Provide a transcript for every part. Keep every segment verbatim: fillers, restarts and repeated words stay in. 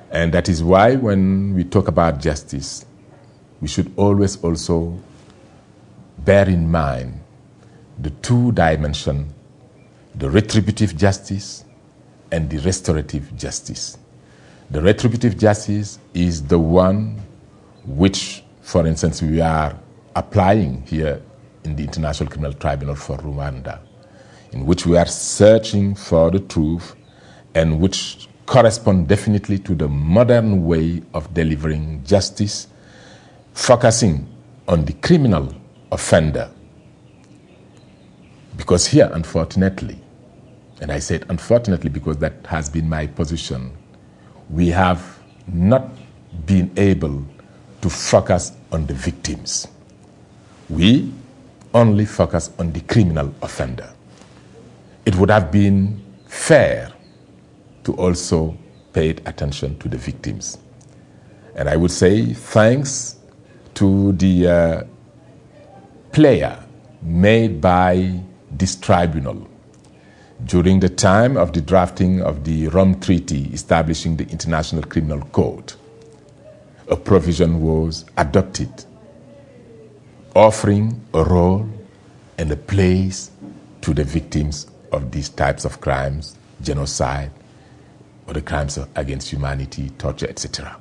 And that is why when we talk about justice, we should always also bear in mind the two dimensions, the retributive justice and the restorative justice. The retributive justice is the one which, for instance, we are applying here in the International Criminal Tribunal for Rwanda, in which we are searching for the truth and which correspond definitely to the modern way of delivering justice, focusing on the criminal offender. Because here, unfortunately, and I said unfortunately because that has been my position, we have not been able to focus on the victims. We only focus on the criminal offender. It would have been fair to also pay attention to the victims. And I would say thanks to the uh, player made by this tribunal during the time of the drafting of the Rome Treaty establishing the International Criminal Code, a provision was adopted offering a role and a place to the victims of these types of crimes, genocide, or the crimes against humanity, torture, et cetera.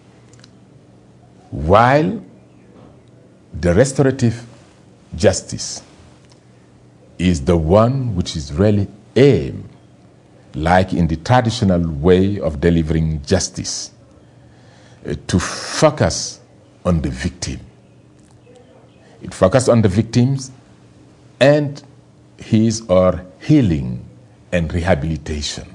While the restorative justice is the one which is really aimed, like in the traditional way of delivering justice, uh, to focus on the victim. It focuses on the victims and his or healing and rehabilitation.